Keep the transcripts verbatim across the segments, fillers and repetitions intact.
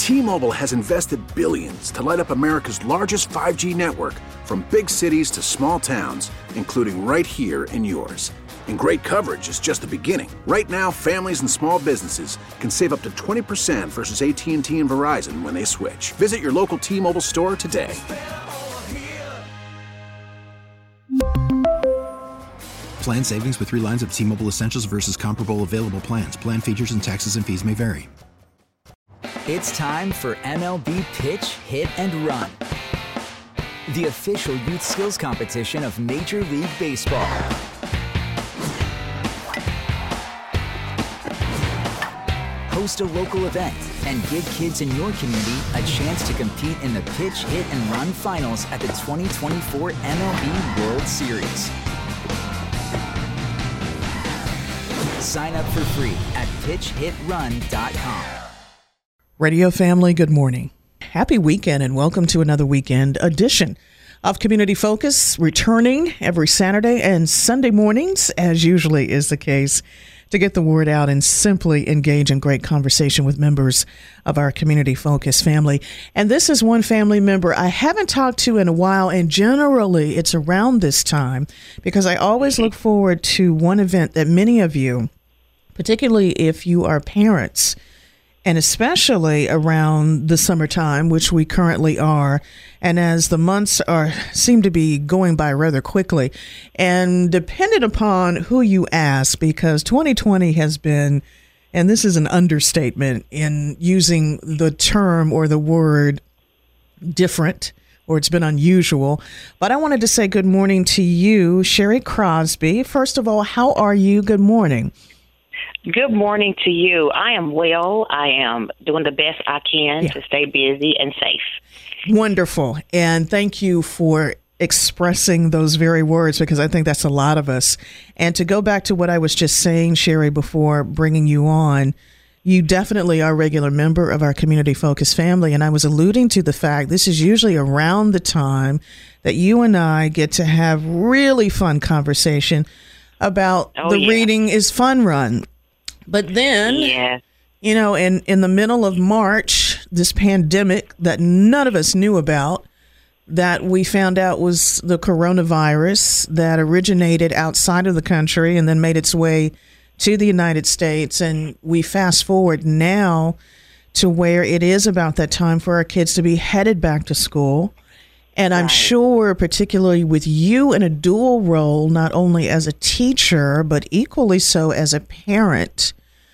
T-Mobile has invested billions to light up America's largest five G network, from big cities to small towns, including right here in yours. And great coverage is just the beginning. Right now, families and small businesses can save up to twenty percent versus A T and T and Verizon when they switch. Visit your local T-Mobile store today. Plan savings with three lines of T-Mobile Essentials versus comparable available plans. Plan features and taxes and fees may vary. It's time for M L B Pitch, Hit, and Run, the official youth skills competition of Major League Baseball. Host a local event and give kids in your community a chance to compete in the Pitch, Hit, and Run finals at the twenty twenty-four M L B World Series. Sign up for free at pitch hit run dot com. Radio family, good morning. Happy weekend and welcome to another weekend edition of Community Focus, returning every Saturday and Sunday mornings, as usually is the case, to get the word out and simply engage in great conversation with members of our Community Focus family. And this is one family member I haven't talked to in a while, and generally it's around this time because I always look forward to one event that many of you, particularly if you are parents, and especially around the summertime, which we currently are, and as the months are seem to be going by rather quickly, and dependent upon who you ask, because twenty twenty has been, and this is an understatement in using the term or the word different, or it's been unusual. But I wanted to say good morning to you, Sherry Crosby. First of all, how are you? Good morning. Good morning to you. I am well. I am doing the best I can yeah. to stay busy and safe. Wonderful. And thank you for expressing those very words, because I think that's a lot of us. And to go back to what I was just saying, Sherry, before bringing you on, you definitely are a regular member of our Community Focus family. And I was alluding to the fact this is usually around the time that you and I get to have really fun conversation about oh, the yeah. Reading is Fun Run. But then, yeah. you know, in, in the middle of March, this pandemic that none of us knew about, that we found out was the coronavirus that originated outside of the country and then made its way to the United States. And we fast forward now to where it is about that time for our kids to be headed back to school. And I'm right. sure, particularly with you in a dual role, not only as a teacher, but equally so as a parent,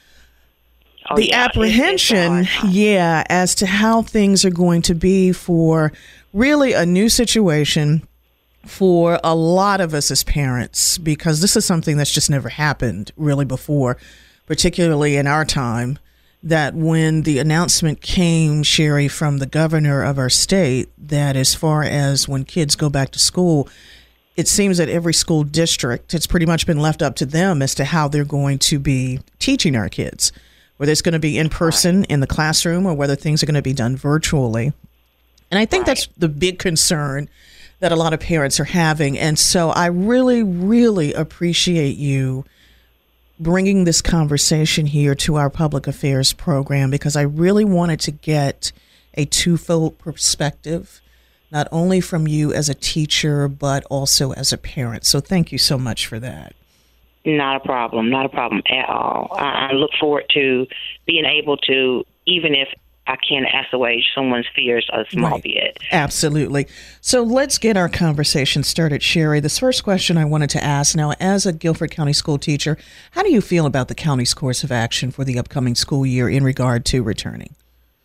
oh, the yeah, apprehension, yeah, as to how things are going to be for really a new situation for a lot of us as parents, because this is something that's just never happened really before, particularly in our time. That when the announcement came, Sherry, from the governor of our state, that as far as when kids go back to school, it seems that every school district, it's pretty much been left up to them as to how they're going to be teaching our kids, whether it's going to be in person in the classroom or whether things are going to be done virtually. And I think right. that's the big concern that a lot of parents are having. And so I really, really appreciate you bringing this conversation here to our public affairs program, because I really wanted to get a twofold perspective, not only from you as a teacher, but also as a parent. So thank you so much for that. Not a problem. Not a problem at all. I look forward to being able to, even if I can assuage someone's fears a small right. bit. Absolutely. So let's get our conversation started, Sherry. This first question I wanted to ask now, as a Guilford County school teacher, how do you feel about the county's course of action for the upcoming school year in regard to returning?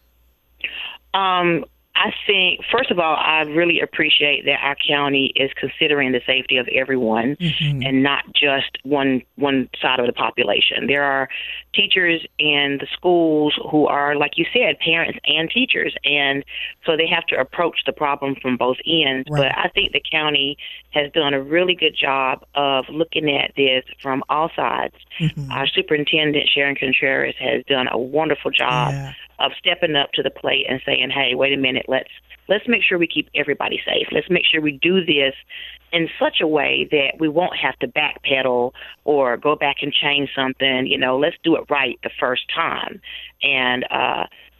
Um, I think, first of all, I really appreciate that our county is considering the safety of everyone mm-hmm. and not just one one side of the population. There are teachers in the schools who are, like you said, parents and teachers, and so they have to approach the problem from both ends. Right. But I think the county has done a really good job of looking at this from all sides. Mm-hmm. Our superintendent, Sharon Contreras, has done a wonderful job yeah. of stepping up to the plate and saying, hey, wait a minute, let's let's make sure we keep everybody safe. Let's make sure we do this in such a way that we won't have to backpedal or go back and change something. You know, let's do it right the first time. And uh,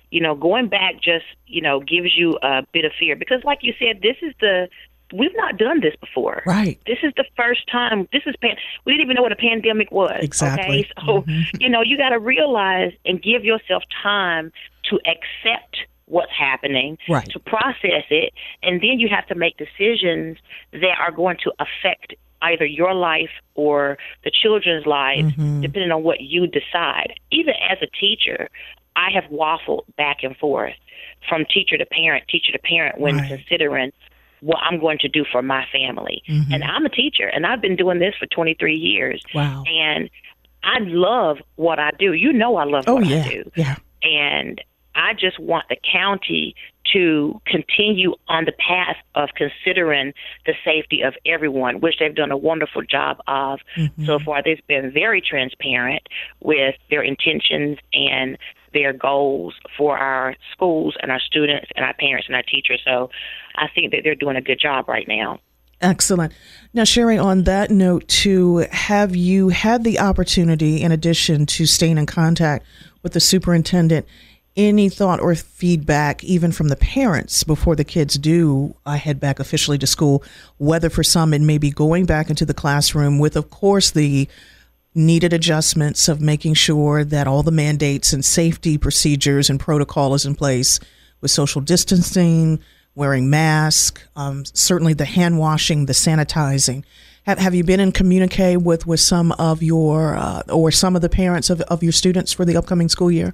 you know, going back just, you know, gives you a bit of fear because, like you said, this is the we've not done this before. Right. This is the first time. This is pan- we didn't even know what a pandemic was. Exactly. Okay? So, mm-hmm. you know, you got to realize and give yourself time to accept what's happening, right. to process it, and then you have to make decisions that are going to affect either your life or the children's lives, mm-hmm. depending on what you decide. Even as a teacher, I have waffled back and forth from teacher to parent, teacher to parent when right. considering what I'm going to do for my family. Mm-hmm. And I'm a teacher, and I've been doing this for twenty-three years. Wow. And I love what I do. You know I love oh, what yeah. I do. Yeah. And I just want the county to continue on the path of considering the safety of everyone, which they've done a wonderful job of mm-hmm. so far. They've been very transparent with their intentions and their goals for our schools and our students and our parents and our teachers. So I think that they're doing a good job right now. Excellent. Now, Sherry, on that note, too, have you had the opportunity, in addition to staying in contact with the superintendent, any thought or feedback, even from the parents, before the kids do uh, head back officially to school, whether for some it may be going back into the classroom with, of course, the needed adjustments of making sure that all the mandates and safety procedures and protocol is in place with social distancing, wearing masks, um, certainly the hand washing, the sanitizing. Have Have you been in communique with, with some of your uh, or some of the parents of, of your students for the upcoming school year?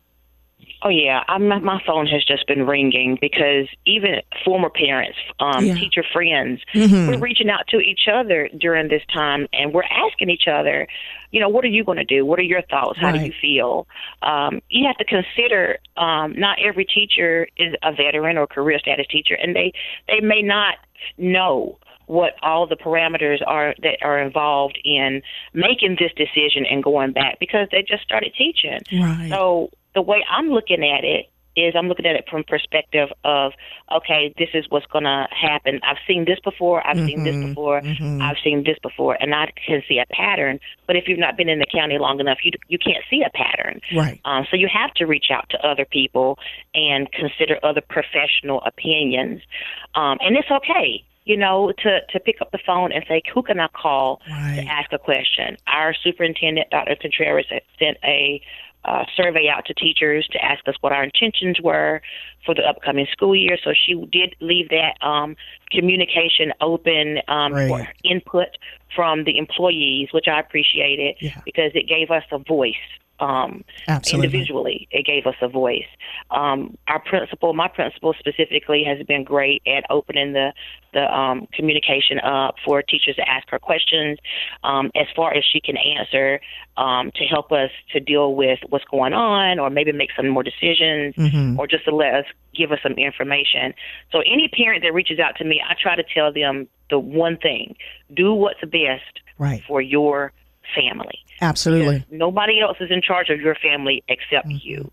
Oh, yeah. I'm, my phone has just been ringing because even former parents, um, yeah. teacher friends, mm-hmm. we're reaching out to each other during this time, and we're asking each other, you know, what are you going to do? What are your thoughts? How right. do you feel? Um, you have to consider um, not every teacher is a veteran or career status teacher, and they, they may not know what all the parameters are that are involved in making this decision and going back because they just started teaching. Right. So the way I'm looking at it is I'm looking at it from perspective of, okay, this is what's going to happen. I've seen this before. I've mm-hmm. seen this before. Mm-hmm. I've seen this before, and I can see a pattern. But if you've not been in the county long enough, you you can't see a pattern. Right. Um, so you have to reach out to other people and consider other professional opinions. Um, and it's okay, you know, to, to pick up the phone and say, who can I call right. to ask a question? Our superintendent, Doctor Contreras, sent a Uh, survey out to teachers to ask us what our intentions were for the upcoming school year. So she did leave that um, communication open um, right. for input from the employees, which I appreciated yeah. because it gave us a voice. Um, individually, it gave us a voice. Um, our principal, my principal specifically, has been great at opening the the um, communication up for teachers to ask her questions um, as far as she can answer um, to help us to deal with what's going on, or maybe make some more decisions, mm-hmm. or just to let us give us some information. So any parent that reaches out to me, I try to tell them the one thing: do what's best right. for your family. Absolutely. Because nobody else is in charge of your family except mm-hmm. you.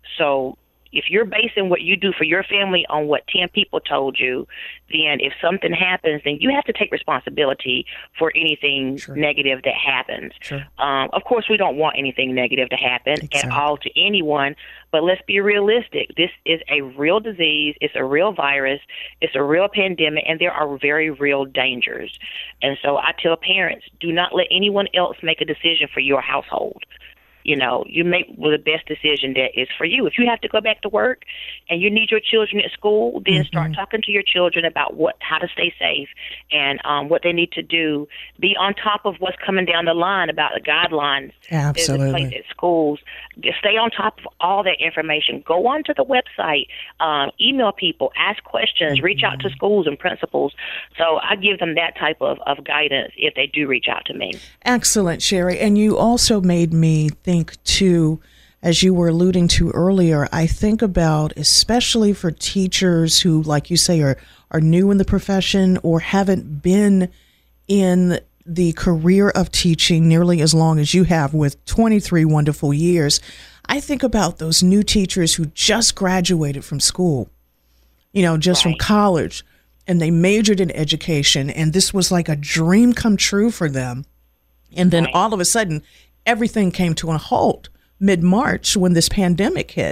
So if you're basing what you do for your family on what ten people told you, then if something happens, then you have to take responsibility for anything sure. negative that happens. Sure. Um, of course, we don't want anything negative to happen exactly. at all to anyone, but let's be realistic. This is a real disease. It's a real virus. It's a real pandemic, and there are very real dangers. And so I tell parents, do not let anyone else make a decision for your household. You know, you make the best decision that is for you. If you have to go back to work and you need your children at school, then mm-hmm. start talking to your children about what how to stay safe and um, what they need to do. Be on top of what's coming down the line about the guidelines Absolutely. that is placed at schools. Just stay on top of all that information. Go onto the website, um, email people, ask questions, mm-hmm. reach out to schools and principals. So I give them that type of, of guidance if they do reach out to me. Excellent, Sherry. And you also made me think too, as you were alluding to earlier, I think about, especially for teachers who, like you say, are, are new in the profession or haven't been in the career of teaching nearly as long as you have, with twenty-three wonderful years. I think about those new teachers who just graduated from school, you know, just right. from college, and they majored in education, and this was like a dream come true for them. And then right. all of a sudden, everything came to a halt mid-March when this pandemic hit.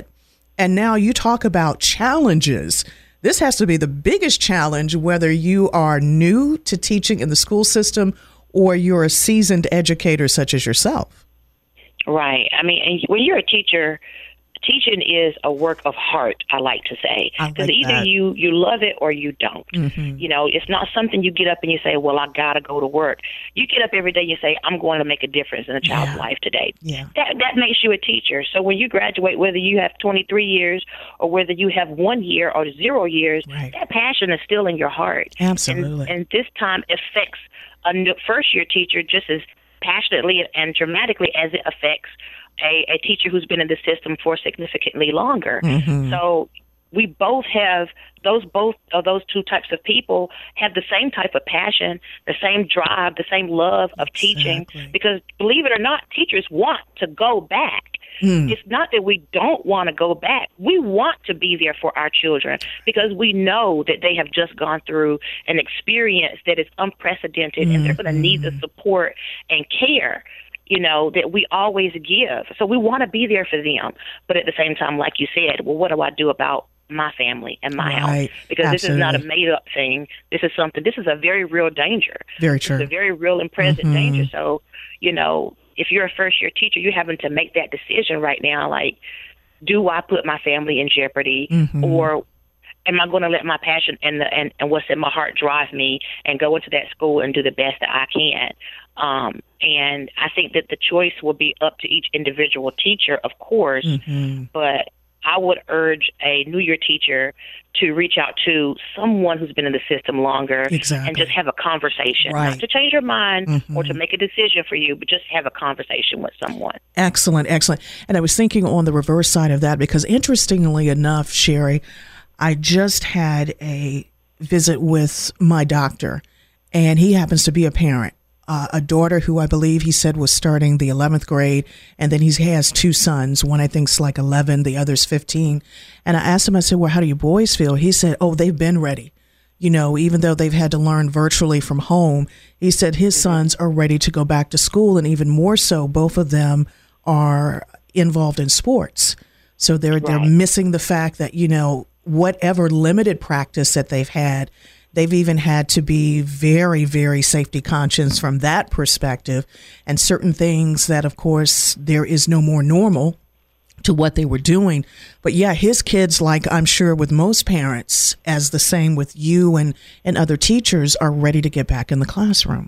And now you talk about challenges. This has to be the biggest challenge, whether you are new to teaching in the school system or you're a seasoned educator such as yourself. Right. I mean, and when you're a teacher, teaching is a work of heart, I like to say. Because like either that. you you love it or you don't. Mm-hmm. You know, it's not something you get up and you say, well, I got to go to work. You get up every day and you say, I'm going to make a difference in a child's yeah. life today. Yeah. That that makes you a teacher. So when you graduate, whether you have twenty-three years or whether you have one year or zero years, right. that passion is still in your heart. Absolutely. And, and this time affects a new first-year teacher just as passionately and dramatically as it affects A, a teacher who's been in the system for significantly longer. Mm-hmm. So we both have those both of those two types of people have the same type of passion, the same drive, the same love of exactly. teaching. Because believe it or not, teachers want to go back. Mm. It's not that we don't want to go back. We want to be there for our children because we know that they have just gone through an experience that is unprecedented, mm-hmm. and they're going to need the support and care, you know, that we always give. So we want to be there for them. But at the same time, like you said, well, what do I do about my family and my right. health? Because Absolutely. This is not a made-up thing. This is something, this is a very real danger. Very true. It's a very real and present mm-hmm. danger. So, you know, if you're a first-year teacher, you're having to make that decision right now, like, do I put my family in jeopardy, mm-hmm. or am I going to let my passion and, the, and and what's in my heart drive me and go into that school and do the best that I can? Um, and I think that the choice will be up to each individual teacher, of course, mm-hmm. but I would urge a new year teacher to reach out to someone who's been in the system longer exactly. and just have a conversation, right. not to change your mind mm-hmm. or to make a decision for you, but just have a conversation with someone. Excellent, excellent. And I was thinking on the reverse side of that, because interestingly enough, Sherry, I just had a visit with my doctor, and he happens to be a parent. Uh, a daughter who I believe he said was starting the eleventh grade, and then he has two sons. One I think's like eleven, the other's fifteen. And I asked him, I said, well, how do you boys feel? He said, oh, they've been ready. You know, even though they've had to learn virtually from home, he said his sons are ready to go back to school, and even more so, both of them are involved in sports. So they're right. they're missing the fact that, you know, whatever limited practice that they've had, they've even had to be very, very safety conscious from that perspective, and certain things that, of course, there is no more normal to what they were doing. But yeah, his kids, like I'm sure with most parents, as the same with you and, and other teachers, are ready to get back in the classroom.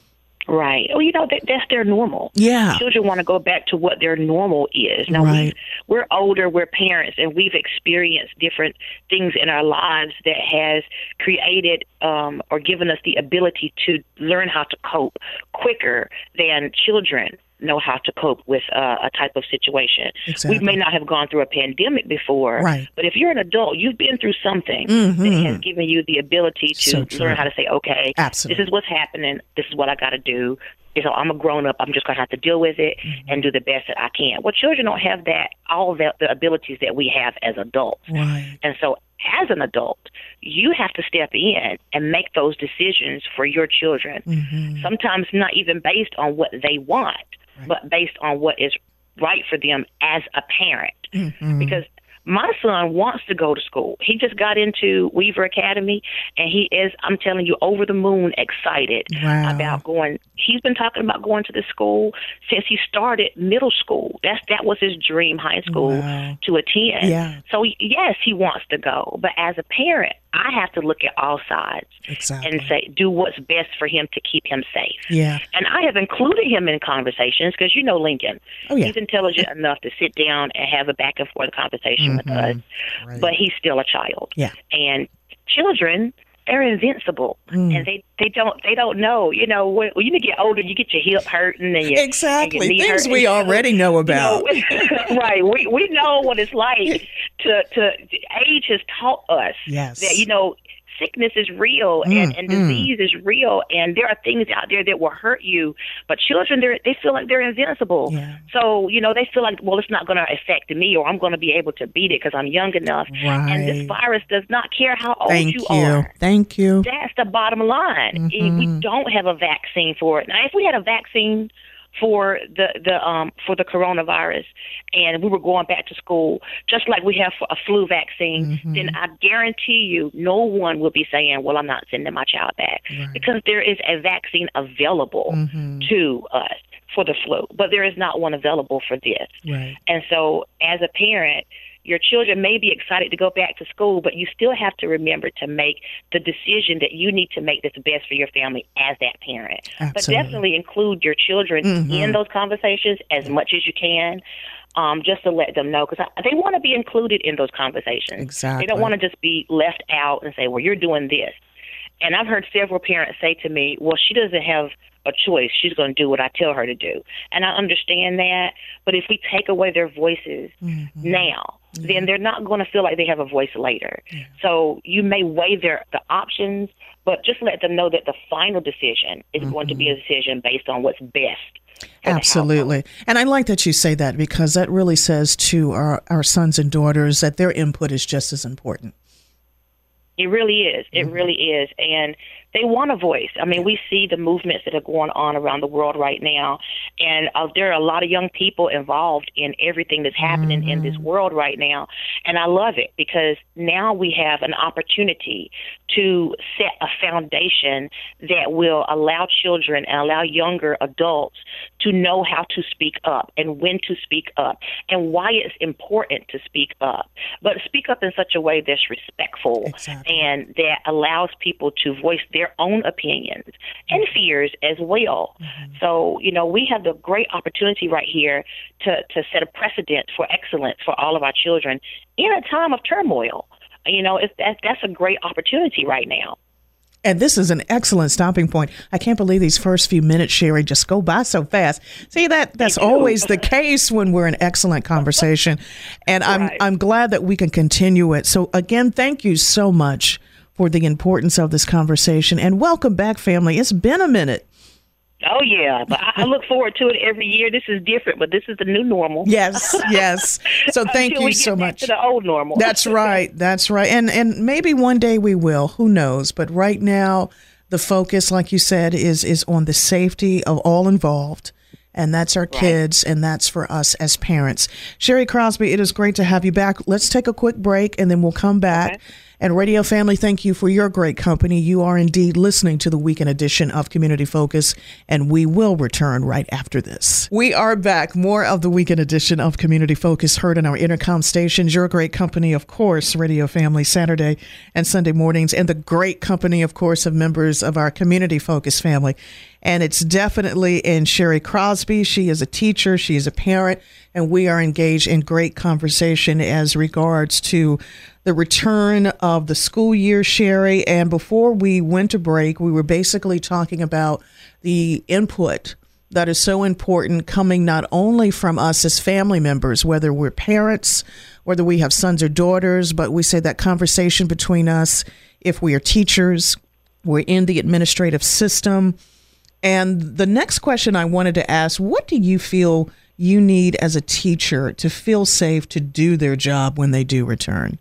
Right. Well, you know, that, that's their normal. Yeah. Children want to go back to what their normal is. Now, right. we, we're older, we're parents, and we've experienced different things in our lives that has created um, or given us the ability to learn how to cope quicker than children know how to cope with uh, a type of situation. Exactly. We may not have gone through a pandemic before, right. but if you're an adult, you've been through something mm-hmm. that has given you the ability to so learn how to say, okay, Absolutely. this is what's happening, this is what I got to do. So I'm a grown up. I'm just going to have to deal with it mm-hmm. and do the best that I can. Well, children don't have that, all the, the abilities that we have as adults. Right. And so as an adult, you have to step in and make those decisions for your children. Mm-hmm. Sometimes not even based on what they want, right. but based on what is right for them as a parent. Mm-hmm. Because my son wants to go to school. He just got into Weaver Academy, and he is, I'm telling you, over the moon excited wow. about going. He's been talking about going to this school since he started middle school. That's That was his dream, high school, wow. to attend. Yeah. So, yes, he wants to go. But as a parent, I have to look at all sides exactly. and say, do what's best for him to keep him safe. Yeah. And I have included him in conversations because, you know, Lincoln, oh, yeah. he's intelligent enough to sit down and have a back and forth conversation mm-hmm. with us, right. but he's still a child. Yeah. And children, they're invincible, mm. and they, they don't they don't know. You know, when, when you get older, you get your hip hurting and your exactly and your knee things hurting. we already know about. You know, right? We we know what it's like to to age has taught us yes. that, you know, sickness is real mm, and, and disease mm. is real, and there are things out there that will hurt you. But children, they they feel like they're invincible. Yeah. So, you know, they feel like, well, it's not going to affect me, or I'm going to be able to beat it because I'm young enough. Right. And this virus does not care how old Thank you, you are. Thank you. That's the bottom line. Mm-hmm. We don't have a vaccine for it. Now, if we had a vaccine for the the um for the coronavirus, and we were going back to school, just like we have for a flu vaccine, mm-hmm. then I guarantee you, no one will be saying, "Well, I'm not sending my child back," right. because there is a vaccine available mm-hmm. to us for the flu, but there is not one available for this. Right. And so, as a parent, your children may be excited to go back to school, but you still have to remember to make the decision that you need to make that's best for your family as that parent. Absolutely. But definitely include your children mm-hmm. in those conversations as much as you can, um, just to let them know, because they want to be included in those conversations. Exactly. They don't want to just be left out and say, well, you're doing this. And I've heard several parents say to me, well, she doesn't have a choice. She's going to do what I tell her to do. And I understand that. But if we take away their voices mm-hmm. now, mm-hmm. then they're not going to feel like they have a voice later. Yeah. So you may weigh their the options, but just let them know that the final decision is mm-hmm. going to be a decision based on what's best. Absolutely. And I like that you say that, because that really says to our, our sons and daughters that their input is just as important. It really is. It mm-hmm. really is. And they want a voice. I mean, we see the movements that are going on around the world right now, and uh, there are a lot of young people involved in everything that's happening mm-hmm. in this world right now. And I love it, because now we have an opportunity to set a foundation that will allow children and allow younger adults to know how to speak up and when to speak up and why it's important to speak up, but speak up in such a way that's respectful. Exactly. And that allows people to voice their own opinions and fears as well. Mm-hmm. So, you know, we have the great opportunity right here to, to set a precedent for excellence for all of our children in a time of turmoil. You know, it's, that, that's a great opportunity right now. And this is an excellent stopping point. I can't believe these first few minutes, Sherry, just go by so fast. See, that that's always the case when we're in excellent conversation. And I'm right. I'm glad that we can continue it. So again, thank you so much for the importance of this conversation. And welcome back, family. It's been a minute. Oh, yeah. But I look forward to it every year. This is different, but this is the new normal. Yes, yes. So thank you so much. To the old normal. That's right. That's right. And and maybe one day we will. Who knows? But right now, the focus, like you said, is is on the safety of all involved. And that's our right. kids, and that's for us as parents. Sherry Crosby, it is great to have you back. Let's take a quick break, and then we'll come back. Okay. And Radio Family, thank you for your great company. You are indeed listening to the weekend edition of Community Focus, and we will return right after this. We are back. More of the weekend edition of Community Focus heard on our intercom stations. Your great company, of course, Radio Family, Saturday and Sunday mornings, and the great company, of course, of members of our Community Focus family. And it's definitely in Sherry Crosby. She is a teacher. She is a parent. And we are engaged in great conversation as regards to the return of the school year, Sherry. And before we went to break, we were basically talking about the input that is so important coming not only from us as family members, whether we're parents, whether we have sons or daughters, but we say that conversation between us, if we are teachers, we're in the administrative system. And the next question I wanted to ask, what do you feel you need as a teacher to feel safe to do their job when they do return?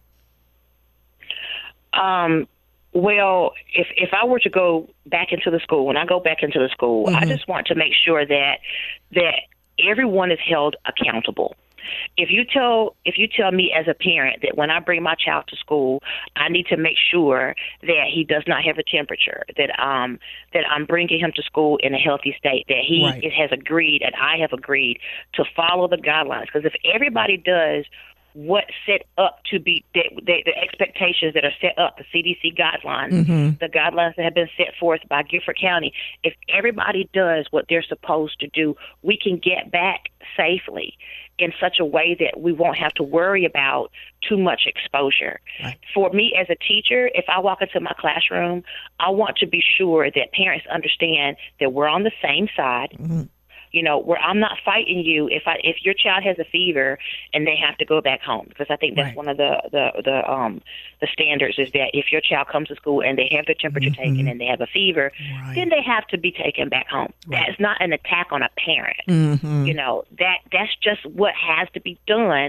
Um, well, if, if I were to go back into the school, when I go back into the school, mm-hmm. I just want to make sure that that everyone is held accountable. If you tell if you tell me as a parent that when I bring my child to school, I need to make sure that he does not have a temperature, that um that I'm bringing him to school in a healthy state, that he right. has agreed and I have agreed to follow the guidelines. Because if everybody does what set up to be the, the, the expectations that are set up, the C D C guidelines, mm-hmm. the guidelines that have been set forth by Gifford County, if everybody does what they're supposed to do, we can get back safely in such a way that we won't have to worry about too much exposure. Right. For me as a teacher, if I walk into my classroom, I want to be sure that parents understand that we're on the same side. Mm-hmm. You know, where I'm not fighting you if I if your child has a fever and they have to go back home, because I think that's right. one of the, the, the um the standards is that if your child comes to school and they have their temperature mm-hmm. taken and they have a fever, right. then they have to be taken back home. Right. That's not an attack on a parent. Mm-hmm. You know, that that's just what has to be done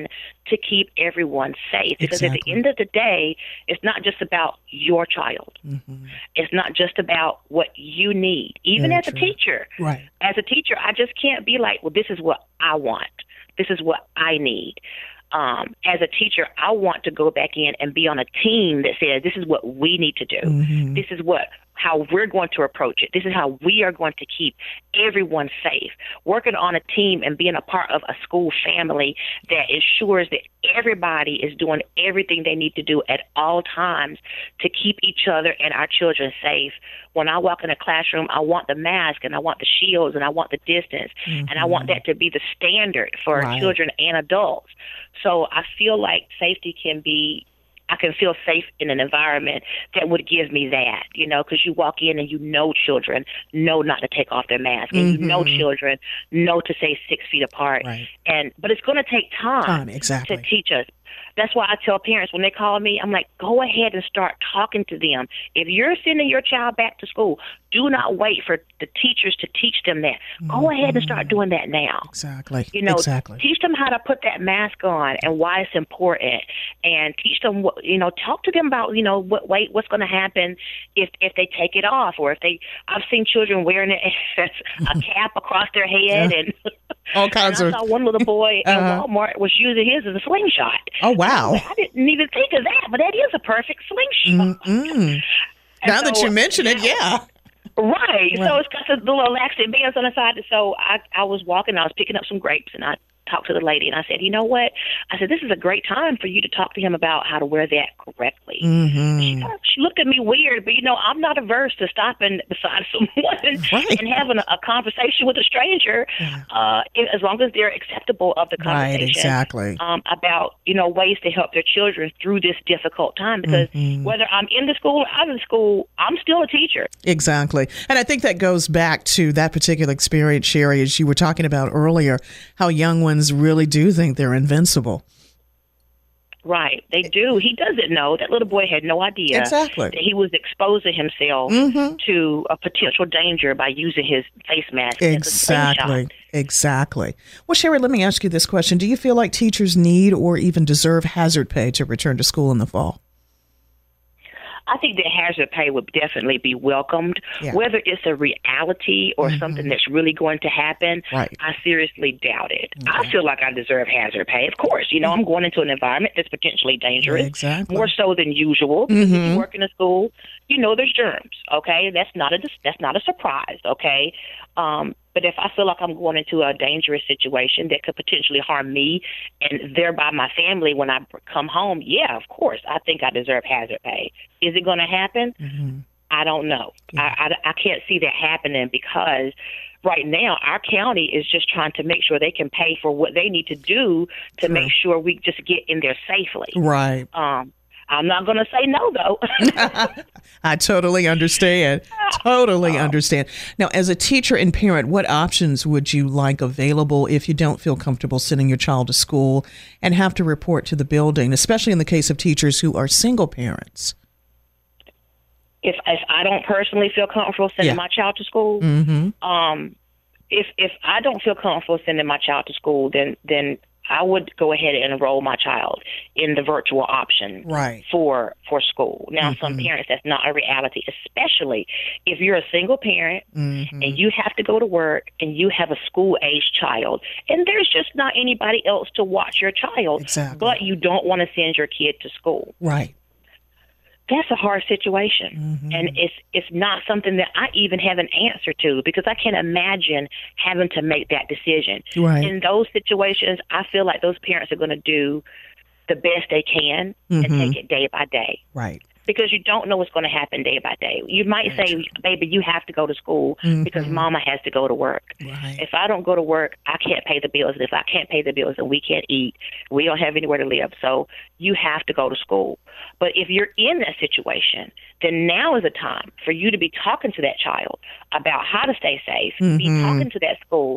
to keep everyone safe. Because Exactly. at the end of the day, it's not just about your child. Mm-hmm. It's not just about what you need. Even Very as a true. teacher, Right. as a teacher, I just can't be like, well, this is what I want. This is what I need. Um, as a teacher, I want to go back in and be on a team that says, this is what we need to do. Mm-hmm. This is what how we're going to approach it. This is how we are going to keep everyone safe. Working on a team and being a part of a school family that ensures that everybody is doing everything they need to do at all times to keep each other and our children safe. When I walk in a classroom, I want the mask and I want the shields and I want the distance. Mm-hmm. And I want that to be the standard for Right. children and adults. So I feel like safety can be I can feel safe in an environment that would give me that, you know, because you walk in and you know children know not to take off their mask, and Mm-hmm. you know children know to stay six feet apart. Right. And but it's going to take time, Time, exactly. to teach us. That's why I tell parents when they call me, I'm like, go ahead and start talking to them. If you're sending your child back to school, do not wait for the teachers to teach them that. Go Mm-hmm. ahead and start doing that now. Exactly. You know, exactly. teach them how to put that mask on and why it's important, and teach them what, you know, talk to them about, you know, what wait, what's going to happen if if they take it off, or if they, I've seen children wearing it as a cap across their head, Yeah. and All kinds and I of. saw one little boy Uh-huh. in Walmart was using his as a slingshot. Oh, wow. I didn't even think of that, but that is a perfect slingshot. Mm-mm. Now that so- you mention it, yeah. Right. Right. So it's got the little elastic bands on the side. So I, I was walking, I was picking up some grapes, and I talked to the lady, and I said, you know what? I said, this is a great time for you to talk to him about how to wear that correctly. Mm-hmm. She, she looked at me weird, but, you know, I'm not averse to stopping beside someone Right. and having a, a conversation with a stranger, uh, as long as they're acceptable of the conversation. Right, exactly. Um, about, you know, ways to help their children through this difficult time. Because Mm-hmm. whether I'm in the school or out of the school, I'm still a teacher. Exactly. And I think that goes back to that particular experience, Sherry, as you were talking about earlier, how young ones really do think they're invincible. Right, they do. He doesn't know. That little boy had no idea Exactly. that he was exposing himself Mm-hmm. to a potential danger by using his face mask. as a Exactly. slingshot. Exactly. Well, Sherry, let me ask you this question. Do you feel like teachers need or even deserve hazard pay to return to school in the fall? I think that hazard pay would definitely be welcomed. Yeah. Whether it's a reality or Mhm. something that's really going to happen, Right. I seriously doubt it. I feel like I deserve hazard pay. Of course, you know, I'm going into an environment that's potentially dangerous, Exactly. more so than usual. Because if Mhm. you work in a school, you know there's germs. Okay, that's not a that's not a surprise. Okay, um, but if I feel like I'm going into a dangerous situation that could potentially harm me and thereby my family when I come home, yeah, of course, I think I deserve hazard pay. Is it going to happen? Mm-hmm. I don't know. I, I, I can't see that happening because right now our county is just trying to make sure they can pay for what they need to do to True. make sure we just get in there safely. Right. Um, I'm not going to say no, though. I totally understand. Totally understand. Now, as a teacher and parent, what options would you like available if you don't feel comfortable sending your child to school and have to report to the building, especially in the case of teachers who are single parents? if if I don't personally feel comfortable sending Yeah. my child to school, Mm-hmm. um, if if I don't feel comfortable sending my child to school, then then I would go ahead and enroll my child in the virtual option Right. for for school. Now, some parents, that's not a reality, especially if you're a single parent Mm-hmm. and you have to go to work and you have a school-aged child, and there's just not anybody else to watch your child, Exactly. but you don't want to send your kid to school. Right. That's a hard situation, Mm-hmm. and it's it's not something that I even have an answer to, because I can't imagine having to make that decision. Right. In those situations, I feel like those parents are going to do the best they can Mhm. and take it day by day, Right. because you don't know what's going to happen day by day. You might Very say, true. baby, you have to go to school because Mhm. mama has to go to work. Right. If I don't go to work, I can't pay the bills. And if I can't pay the bills, then we can't eat. We don't have anywhere to live. So you have to go to school. But if you're in that situation, then now is the time for you to be talking to that child about how to stay safe, be Mhm. talking to that school, be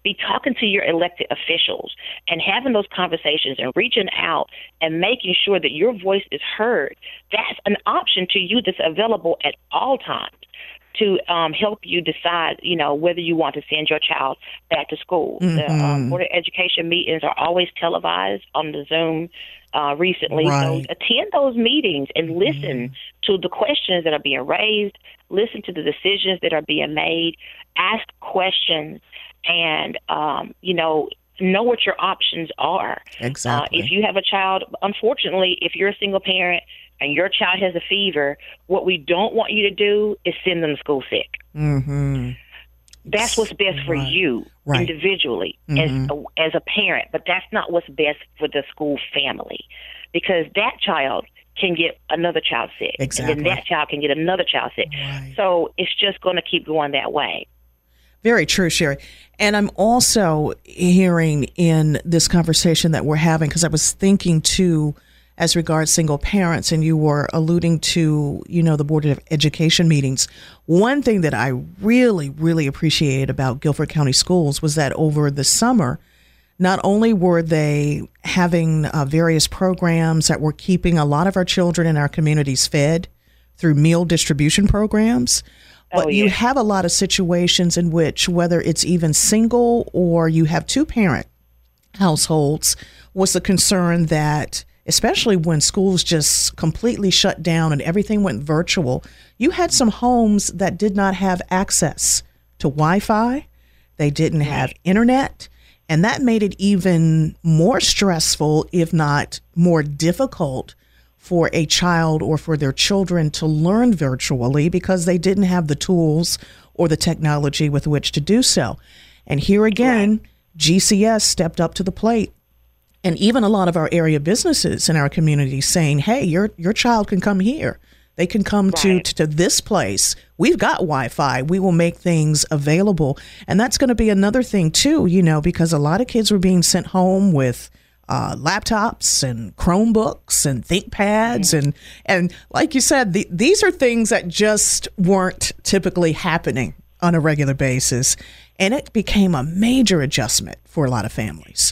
be talking to your elected officials and having those conversations and reaching out and making sure that your voice is heard. That's an option to you that's available at all times to um, help you decide, you know, whether you want to send your child back to school. Mm-hmm. The um, Board of Education meetings are always televised on the Zoom uh, recently. Right. So attend those meetings and mm-hmm. listen to the questions that are being raised, listen to the decisions that are being made, ask questions, and, um, you know, know what your options are. Exactly. Uh, if you have a child, unfortunately, if you're a single parent and your child has a fever, what we don't want you to do is send them to school sick. Mm-hmm. That's what's best for right. you right. individually mm-hmm. as, a, as a parent, but that's not what's best for the school family, because that child can get another child sick. Exactly. And then that child can get another child sick. Right. So it's just going to keep going that way. Very true, Sherry. And I'm also hearing in this conversation that we're having, because I was thinking too, as regards single parents, and you were alluding to, you know, the Board of Education meetings. One thing that I really, really appreciated about Guilford County Schools was that over the summer, not only were they having uh, various programs that were keeping a lot of our children in our communities fed through meal distribution programs, but oh, yeah. you have a lot of situations in which, whether it's even single or you have two parent households, was the concern that, especially when schools just completely shut down and everything went virtual, you had some homes that did not have access to Wi-Fi. They didn't have internet. And that made it even more stressful, if not more difficult, for a child or for their children to learn virtually because they didn't have the tools or the technology with which to do so. And here again, G C S stepped up to the plate. And even a lot of our area businesses in our community saying, hey, your your child can come here. They can come right. to, to, to this place. We've got Wi-Fi. We will make things available. And that's going to be another thing, too, you know, because a lot of kids were being sent home with uh, laptops and Chromebooks and ThinkPads. Mm-hmm. And, and like you said, the, these are things that just weren't typically happening on a regular basis. And it became a major adjustment for a lot of families.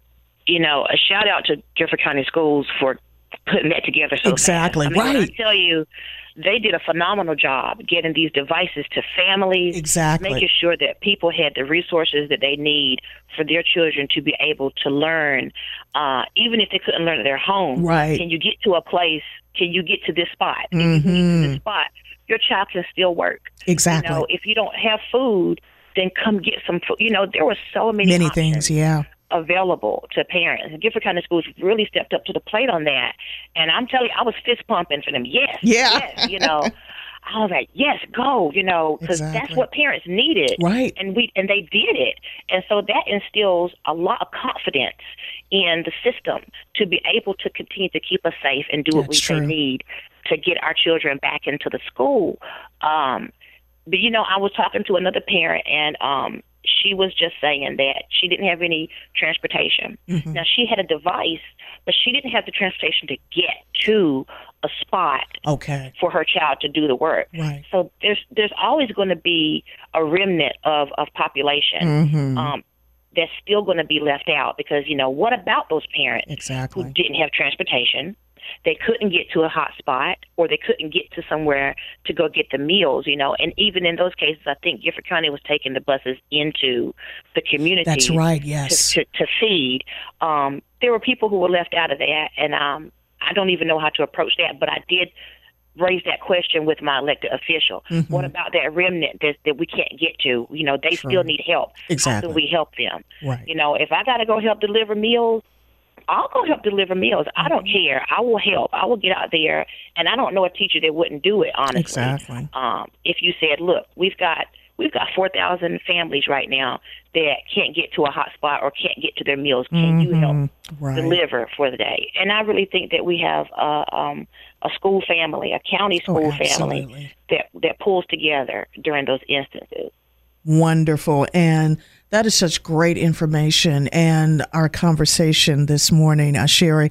You know, a shout out to Guilford County Schools for putting that together so exactly fast. I mean, right. I tell you, they did a phenomenal job getting these devices to families, exactly. making sure that people had the resources that they need for their children to be able to learn, uh, even if they couldn't learn at their home. Right. Can you get to a place? Can you get to this spot? If mm-hmm. you can get to this spot, your child can still work. Exactly. You know, if you don't have food, then come get some food. You know, there were so many many options things. Yeah. available to parents. And Guilford County Schools really stepped up to the plate on that. And I'm telling you, I was fist pumping for them. Yes, yeah. yes, you know. I was like, yes, go, you know, because exactly. that's what parents needed. Right. And we and they did it. And so that instills a lot of confidence in the system to be able to continue to keep us safe and do what that's we true. need to get our children back into the school. Um, but, you know, I was talking to another parent, and um, she was just saying that she didn't have any transportation. Mm-hmm. Now, she had a device, but she didn't have the transportation to get to a spot okay. for her child to do the work. Right. So there's there's always going to be a remnant of, of population mm-hmm. um, that's still going to be left out because, you know, what about those parents exactly. who didn't have transportation? They couldn't get to a hot spot, or they couldn't get to somewhere to go get the meals, you know. And even in those cases, I think Guilford County was taking the buses into the community. That's right, yes. To, to, to feed. Um, there were people who were left out of that, and um, I don't even know how to approach that, but I did raise that question with my elected official. Mm-hmm. What about that remnant that, that we can't get to? You know, they True. Still need help. Exactly. How can we help them? Right. You know, if I got to go help deliver meals, I'll go help deliver meals. I don't care. I will help. I will get out there, and I don't know a teacher that wouldn't do it, honestly. Exactly. Um, if you said, look, we've got we've got four thousand families right now that can't get to a hot spot or can't get to their meals. Can mm-hmm. you help right. deliver for the day? And I really think that we have a, um, a school family, a county school oh, family that, that pulls together during those instances. Wonderful. And that is such great information. And our conversation this morning, uh, Sherry,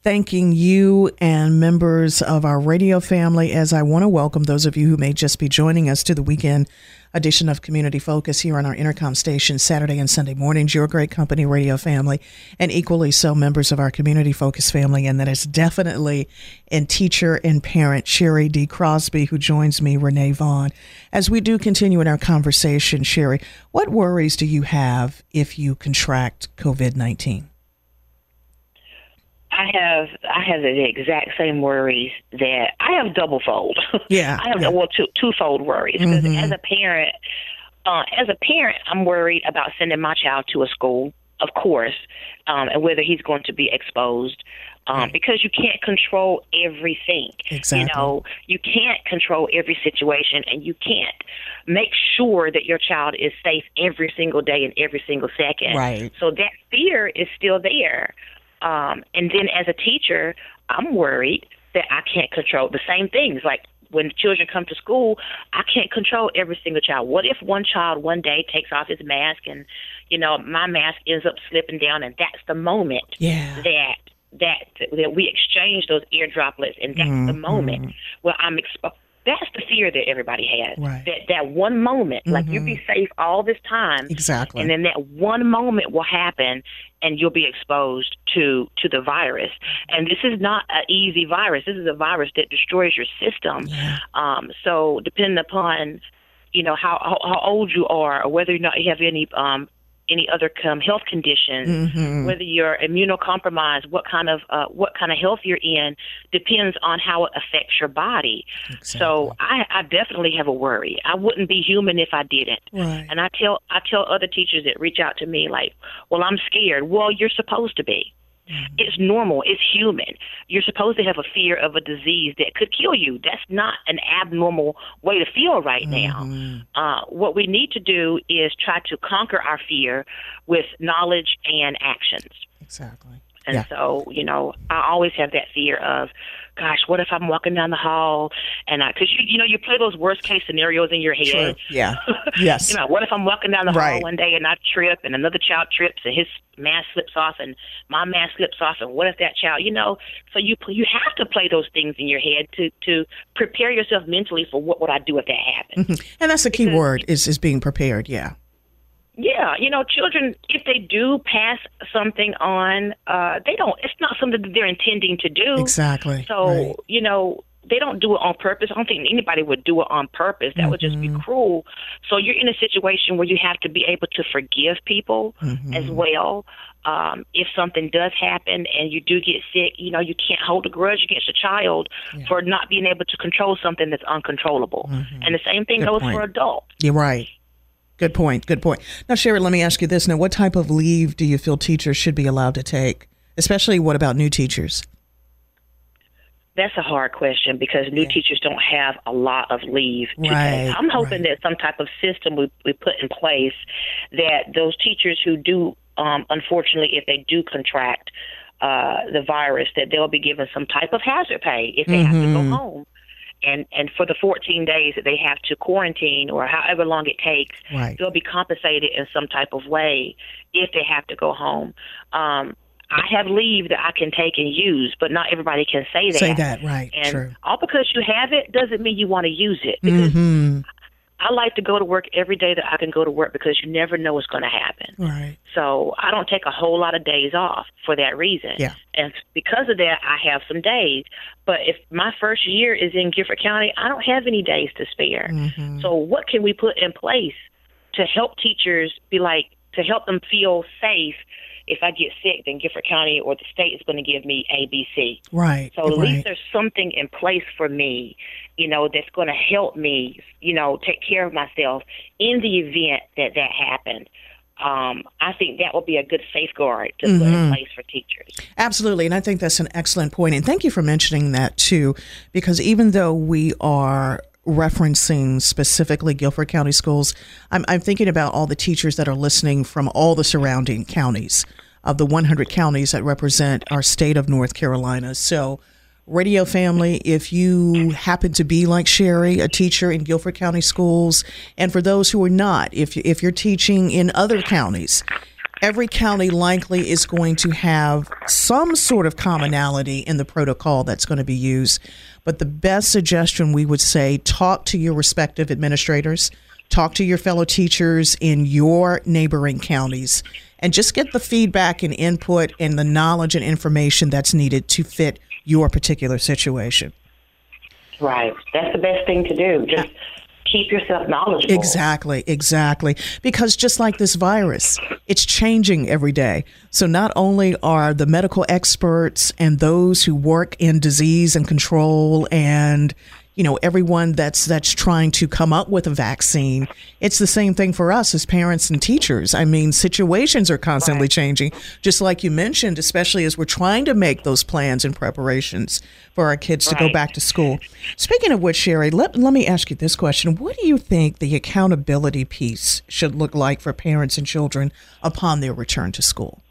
thanking you and members of our radio family as I want to welcome those of you who may just be joining us to the weekend edition of Community Focus here on our Intercom station Saturday and Sunday mornings, your great company radio family, and equally so members of our Community Focus family, and that is definitely in teacher and parent Sherry D. Crosby, who joins me, Renee Vaughn. As we do continue in our conversation, Sherry, what worries do you have if you contract COVID nineteen? I have I have the exact same worries that I have double fold. Yeah, I have yeah. well two twofold worries because Mm-hmm. as a parent, uh, as a parent, I'm worried about sending my child to a school, of course, um, and whether he's going to be exposed. Um, because you can't control everything. Exactly. You know, you can't control every situation, and you can't make sure that your child is safe every single day and every single second. Right. So that fear is still there. Um, and then as a teacher, I'm worried that I can't control the same things. Like when children come to school, I can't control every single child. What if one child one day takes off his mask and, you know, my mask ends up slipping down, and that's the moment Yeah. that that that we exchange those ear droplets, and that's Mm-hmm. the moment where I'm exposed. That's the fear that everybody has. Right. That that one moment, like you'll be safe all this time, Exactly. and then that one moment will happen, and you'll be exposed to to the virus. And this is not an easy virus. This is a virus that destroys your system. Yeah. Um, so depending upon, you know, how, how how old you are, or whether or not you have any um, any other um, health conditions, Mm-hmm. whether you're immunocompromised, what kind of uh, what kind of health you're in, depends on how it affects your body. Exactly. So I, I definitely have a worry. I wouldn't be human if I didn't. Right. And I tell I tell other teachers that reach out to me like, well, I'm scared. Well, you're supposed to be. Mm-hmm. It's normal. It's human. You're supposed to have a fear of a disease that could kill you. That's not an abnormal way to feel right Mm-hmm. now. Uh, what we need to do is try to conquer our fear with knowledge and actions. Exactly. And Yeah. so, you know, I always have that fear of, gosh, what if I'm walking down the hall and I, because you, you know, you play those worst case scenarios in your head. True. Yeah. Yes. You know, what if I'm walking down the Right. hall one day and I trip and another child trips and his mask slips off and my mask slips off, and what if that child, you know, so you you have to play those things in your head to, to prepare yourself mentally for what would I do if that happened. Mm-hmm. And that's the key Because- word is, is being prepared. Yeah. Yeah, you know, children, if they do pass something on, uh, they don't, it's not something that they're intending to do. Exactly. So, Right. you know, they don't do it on purpose. I don't think anybody would do it on purpose. That would just be cruel. So you're in a situation where you have to be able to forgive people as well. Um, if something does happen and you do get sick, you know, you can't hold a grudge against a child for not being able to control something that's uncontrollable. And the same thing Good goes point. for adults. You're right. Good point. Good point. Now, Sherry, let me ask you this. Now, what type of leave do you feel teachers should be allowed to take? Especially, what about new teachers? That's a hard question because new teachers don't have a lot of leave to Right, take. I'm hoping right. that some type of system we, we put in place that those teachers who do, um, unfortunately, if they do contract uh, the virus, that they'll be given some type of hazard pay if they have to Mm-hmm. go home. And and for the fourteen days that they have to quarantine or however long it takes, Right. they'll be compensated in some type of way if they have to go home. Um, I have leave that I can take and use, but not everybody can say that. Say that, right. And True. all because you have it doesn't mean you want to use it. Because Mm-hmm. I like to go to work every day that I can go to work because you never know what's going to happen. Right. So I don't take a whole lot of days off for that reason. Yeah. And because of that, I have some days. But if my first year is in Gifford County, I don't have any days to spare. Mm-hmm. So what can we put in place to help teachers be like, to help them feel safe? If I get sick, then Gifford County or the state is going to give me A B C. Right. So at right. least there's something in place for me, you know, that's going to help me, you know, take care of myself in the event that that happened. Um, I think that will be a good safeguard to put in place for teachers. Absolutely. And I think that's an excellent point. And thank you for mentioning that, too, because even though we are referencing specifically Guilford County schools, I'm, I'm thinking about all the teachers that are listening from all the surrounding counties of the one hundred counties that represent our state of North Carolina. So, radio family, if you happen to be like Sherry, a teacher in Guilford County schools, and for those who are not, if, if you're teaching in other counties, every county likely is going to have some sort of commonality in the protocol that's going to be used. But the best suggestion, we would say, talk to your respective administrators, talk to your fellow teachers in your neighboring counties, and just get the feedback and input and the knowledge and information that's needed to fit your particular situation. Right. That's the best thing to do. Just keep yourself knowledgeable. Exactly, exactly. Because just like this virus, it's changing every day. So not only are the medical experts and those who work in disease and control and, you know, everyone that's that's trying to come up with a vaccine, it's the same thing for us as parents and teachers. I mean, situations are constantly right. changing, just like you mentioned, especially as we're trying to make those plans and preparations for our kids right. to go back to school. Speaking of which, Sherry, let, let me ask you this question. What do you think the accountability piece should look like for parents and children upon their return to school?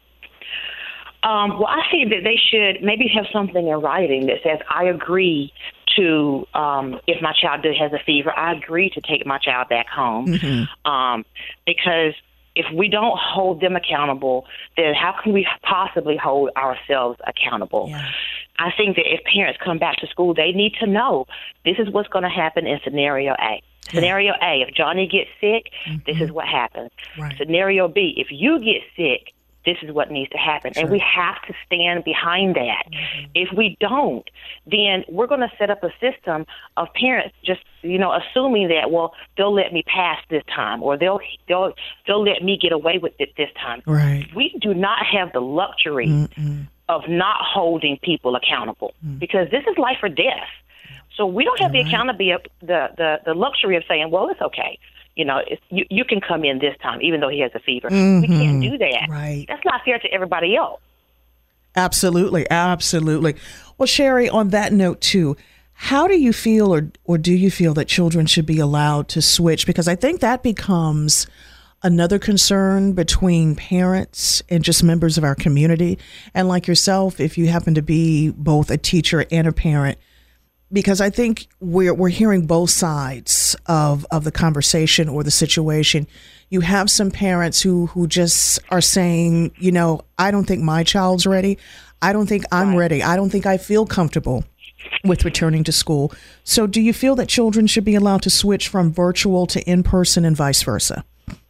Um, well, I think that they should maybe have something in writing that says, I agree to, um, if my child has a fever, I agree to take my child back home. Mm-hmm. Um, because if we don't hold them accountable, then how can we possibly hold ourselves accountable? Yeah. I think that if parents come back to school, they need to know this is what's going to happen in scenario A. Yeah. Scenario A, if Johnny gets sick, mm-hmm. this is what happens. Right. Scenario B, if you get sick, this is what needs to happen. Sure. And we have to stand behind that. Mm-hmm. If we don't, then we're going to set up a system of parents just, you know, assuming that, well, they'll let me pass this time, or they'll they'll they'll let me get away with it this time. Right. We do not have the luxury Mm-mm. of not holding people accountable mm. because this is life or death. So we don't have You're the right. accountability, the, the the luxury of saying, well, it's okay. You know, it's, you, you can come in this time, even though he has a fever. Mm-hmm. We can't do that. Right. That's not fair to everybody else. Absolutely. Absolutely. Well, Sherry, on that note, too, how do you feel or, or do you feel that children should be allowed to switch? Because I think that becomes another concern between parents and just members of our community. And like yourself, if you happen to be both a teacher and a parent, because I think we're we're hearing both sides of, of the conversation or the situation. You have some parents who, who just are saying, you know, I don't think my child's ready. I don't think I'm right. ready. I don't think I feel comfortable with returning to school. So do you feel that children should be allowed to switch from virtual to in-person and vice versa?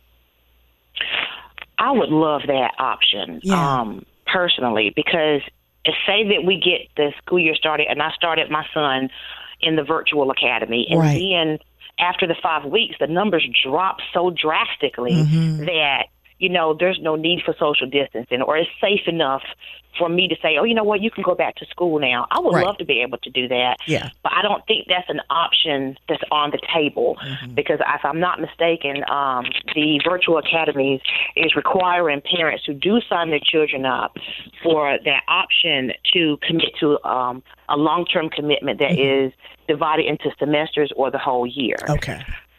I would love that option, yeah. um, personally, because say that we get the school year started, and I started my son in the virtual academy, and right. then after the five weeks, the numbers drop so drastically mm-hmm. that, you know, there's no need for social distancing, or it's safe enough for me to say, oh, you know what, you can go back to school now. I would right. love to be able to do that, yeah. but I don't think that's an option that's on the table mm-hmm. because if I'm not mistaken, um, the virtual academies is requiring parents who do sign their children up for that option to commit to um, a long-term commitment that mm-hmm. is divided into semesters or the whole year. Okay.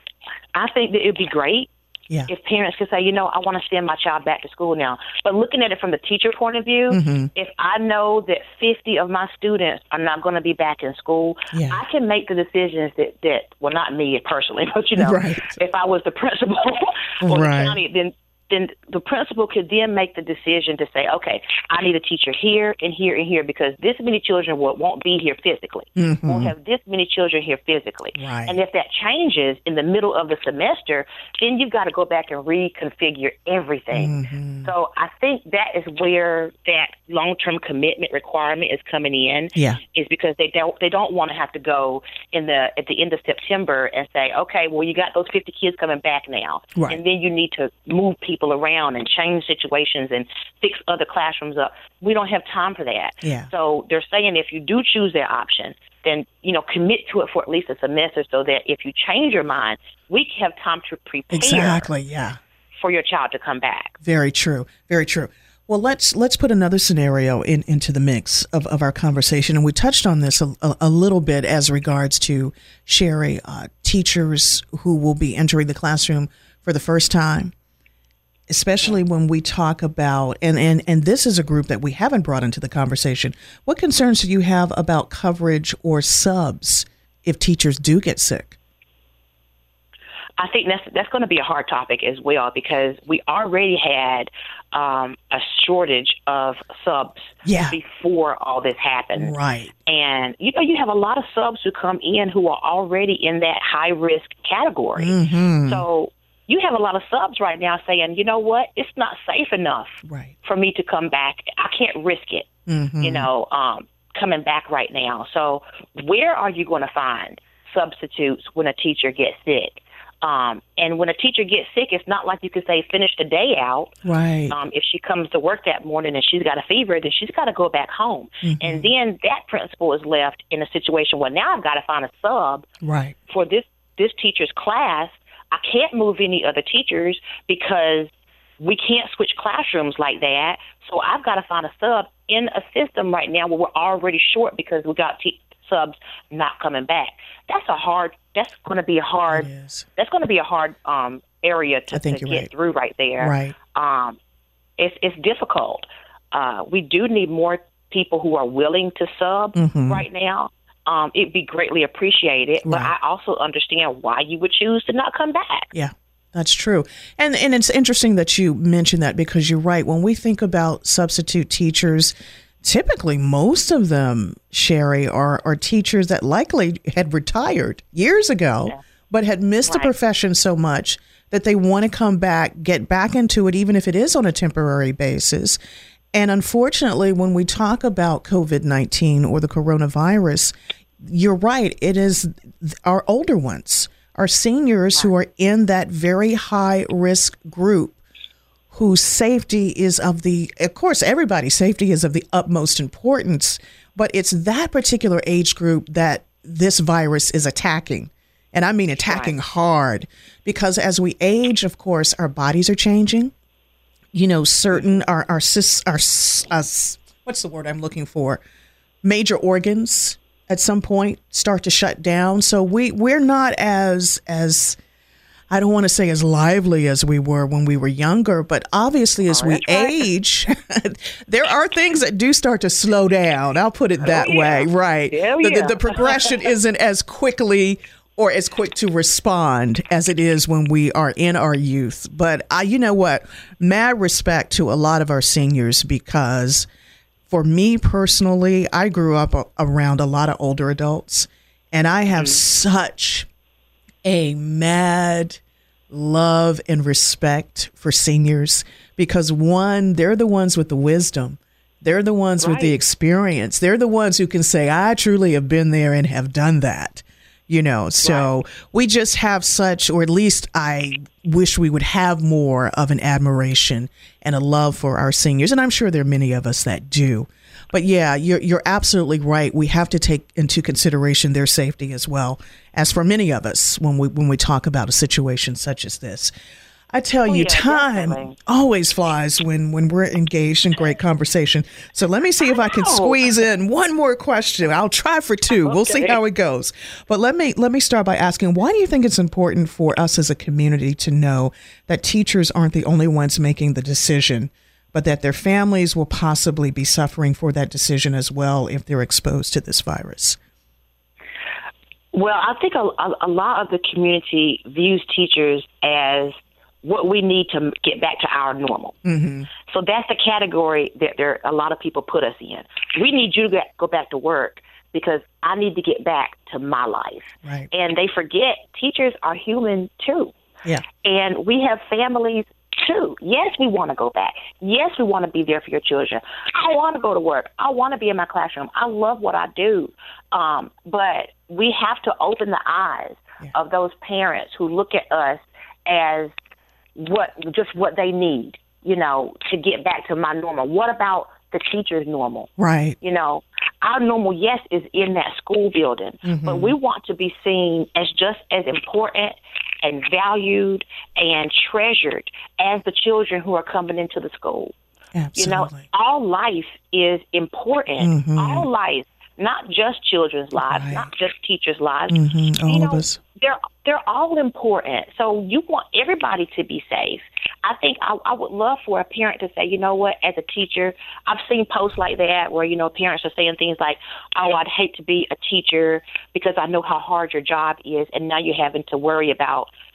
I think that it would be great Yeah. if parents could say, you know, I want to send my child back to school now. But looking at it from the teacher point of view, mm-hmm. if I know that fifty of my students are not going to be back in school, yeah. I can make the decisions that, that, well, not me personally, but, you know, right. if I was the principal or right. the county, then then the principal could then make the decision to say, okay, I need a teacher here and here and here because this many children will, won't be here physically. Mm-hmm. Won't have this many children here physically. Right. And if that changes in the middle of the semester, then you've got to go back and reconfigure everything. Mm-hmm. So I think that is where that long-term commitment requirement is coming in. Yeah. Is because they don't they don't want to have to go in the at the end of September and say, okay, well, you got those fifty kids coming back now, right. and then you need to move people people around and change situations and fix other classrooms up. We don't have time for that. Yeah. So they're saying if you do choose that option, then, you know, commit to it for at least a semester so that if you change your mind, we have time to prepare exactly, yeah. for your child to come back. Very true. Very true. Well, let's let's put another scenario in, into the mix of, of our conversation. And we touched on this a, a, a little bit as regards to, Sherry, uh, teachers who will be entering the classroom for the first time, especially when we talk about, and, and, and this is a group that we haven't brought into the conversation. What concerns do you have about coverage or subs if teachers do get sick? I think that's that's going to be a hard topic as well, because we already had um, a shortage of subs yeah. before all this happened. Right. And, you know, you have a lot of subs who come in who are already in that high-risk category. Mm-hmm. So you have a lot of subs right now saying, you know what, it's not safe enough right. for me to come back. I can't risk it, mm-hmm. you know, um, coming back right now. So where are you going to find substitutes when a teacher gets sick? Um, and when a teacher gets sick, it's not like you can say, finish the day out. Right. Um, if she comes to work that morning and she's got a fever, then she's got to go back home. Mm-hmm. And then that principal is left in a situation where now I've got to find a sub right. for this, this teacher's class. I can't move any other teachers because we can't switch classrooms like that. So I've got to find a sub in a system right now where we're already short because we got te- subs not coming back. That's a hard. That's going to be a hard. That's going to be a hard um, area to, to get right. through right there. Right. Um, it's it's difficult. Uh, we do need more people who are willing to sub mm-hmm. right now. Um, it'd be greatly appreciated. But right. I also understand why you would choose to not come back. Yeah. That's true. And and it's interesting that you mentioned that, because you're right. When we think about substitute teachers, typically most of them, Sherry, are, are teachers that likely had retired years ago, yeah. but had missed right. the profession so much that they want to come back, get back into it, even if it is on a temporary basis. And unfortunately, when we talk about COVID nineteen or the coronavirus, you're right. It is our older ones, our seniors who are in that very high risk group, whose safety is of the, of course, everybody's safety is of the utmost importance, but it's that particular age group that this virus is attacking. And I mean attacking right. hard, because as we age, of course, our bodies are changing. You know, certain, our, our, our, our what's the word I'm looking for? Major organs at some point start to shut down. So we, we're not as, as, I don't want to say as lively as we were when we were younger, but obviously as oh, we right. age, there are things that do start to slow down. I'll put it that oh, yeah. way, right? Hell the, yeah. the, the progression isn't as quickly or as quick to respond as it is when we are in our youth. But I, you know what, mad respect to a lot of our seniors, because for me personally, I grew up a, around a lot of older adults, and I have mm. such a mad love and respect for seniors, because one, they're the ones with the wisdom. They're the ones right. with the experience. They're the ones who can say, I truly have been there and have done that. You know, so right. we just have such, or at least I wish we would have more of an admiration and a love for our seniors. And I'm sure there are many of us that do. But yeah, you're you're absolutely right. We have to take into consideration their safety as well, as for many of us when we when we talk about a situation such as this. I tell oh, you, yeah, time definitely. always flies when, when we're engaged in great conversation. So let me see if I can squeeze in one more question. I'll try for two. Okay. We'll see how it goes. But let me let me start by asking, why do you think it's important for us as a community to know that teachers aren't the only ones making the decision, but that their families will possibly be suffering for that decision as well if they're exposed to this virus? Well, I think a, a lot of the community views teachers as what we need to get back to our normal. Mm-hmm. So that's the category that there a lot of people put us in. We need you to get, go back to work because I need to get back to my life. Right. And they forget teachers are human too. Yeah. And we have families too. Yes, we want to go back. Yes, we want to be there for your children. I want to go to work. I want to be in my classroom. I love what I do. Um, but we have to open the eyes yeah. of those parents who look at us as what just what they need, you know, to get back to my normal. What about the teacher's normal? Right. You know, our normal, yes, is in that school building, mm-hmm. but we want to be seen as just as important and valued and treasured as the children who are coming into the school. Absolutely. You know, all life is important. Mm-hmm. All life, not just children's lives, right. not just teachers' lives. Mm-hmm. All you know, of us. They're they're all important. So you want everybody to be safe. I think I, I would love for a parent to say, you know what, as a teacher, I've seen posts like that where, you know, parents are saying things like, oh, I'd hate to be a teacher because I know how hard your job is, and now you're having to worry about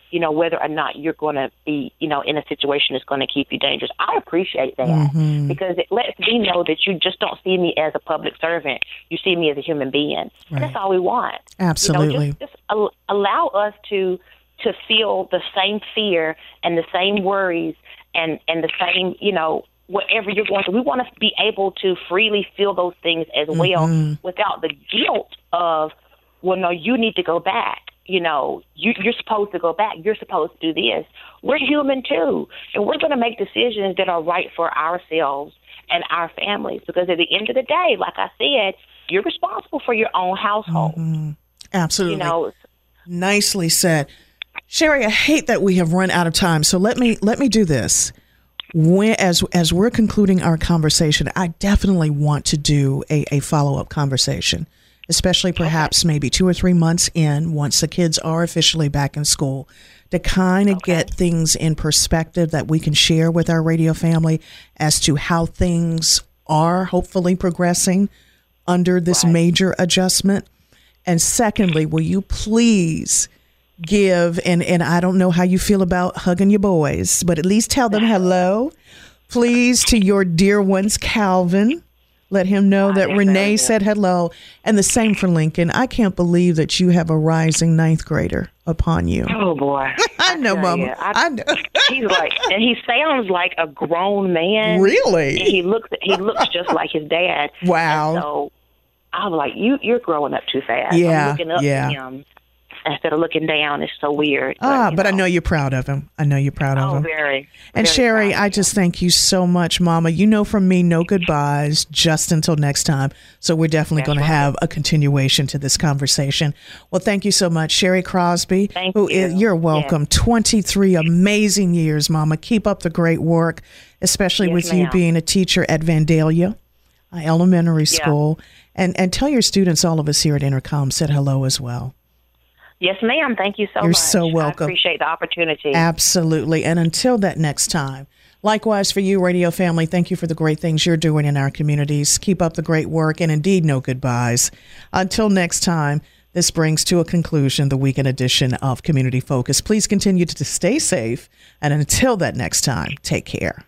you know, whether or not you're going to be, you know, in a situation that's going to keep you dangerous. I appreciate that Mm-hmm. because it lets me know that you just don't see me as a public servant. You see me as a human being. Right. And that's all we want. Absolutely. You know, just, just al- allow us to to feel the same fear and the same worries and, and the same, you know, whatever you're going through. We want to be able to freely feel those things as well Mm-hmm. without the guilt of, well, no, you need to go back. You know, you, you're supposed to go back. You're supposed to do this. We're human, too. And we're going to make decisions that are right for ourselves and our families. Because at the end of the day, like I said, you're responsible for your own household. Mm-hmm. Absolutely. You know, Nicely said. Sherry, I hate that we have run out of time. So let me let me do this. When, as as we're concluding our conversation, I definitely want to do a, a follow-up conversation, especially perhaps okay. maybe two or three months in, once the kids are officially back in school, to kind of okay. get things in perspective that we can share with our radio family as to how things are hopefully progressing under this right. major adjustment. And secondly, will you please give, and, and I don't know how you feel about hugging your boys, but at least tell them hello, please, to your dear ones, Calvin. Let him know that Renee said hello. And the same for Lincoln. I can't believe that you have a rising ninth grader upon you. Oh, boy. I know, I Mama. You, I, I know. He's like, and he sounds like a grown man. Really? And he looks, he looks just like his dad. Wow. And so I was like, you, you're growing up too fast. Yeah, I'm looking up yeah. to him instead of looking down. It's so weird. Ah, but, but know. I know you're proud of him. I know you're proud of oh, him. very. And very Sherry, proud. I just thank you so much, Mama. You know from me, no goodbyes, just until next time. So we're definitely That's going right. to have a continuation to this conversation. Well, thank you so much, Sherry Crosby. Thank who you. Is, you're welcome. Yes. twenty-three amazing years, Mama. Keep up the great work, especially Yes, with you ma'am. being a teacher at Vandalia uh, Elementary Yeah. School. And, and tell your students, all of us here at Intercom, said hello as well. Yes, ma'am. Thank you so You're much. so welcome. I appreciate the opportunity. Absolutely. And until that next time, likewise for you, radio family, thank you for the great things you're doing in our communities. Keep up the great work, and indeed, no goodbyes. Until next time, this brings to a conclusion the weekend edition of Community Focus. Please continue to stay safe. And until that next time, take care.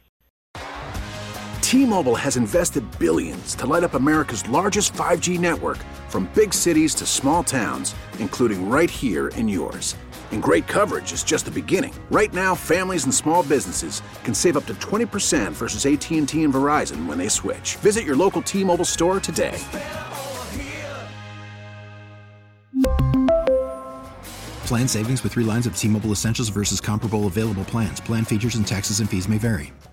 T-Mobile has invested billions to light up America's largest five G network, from big cities to small towns, including right here in yours. And great coverage is just the beginning. Right now, families and small businesses can save up to twenty percent versus A T and T and Verizon when they switch. Visit your local T-Mobile store today. Plan savings with three lines of T-Mobile Essentials versus comparable available plans. Plan features and taxes and fees may vary.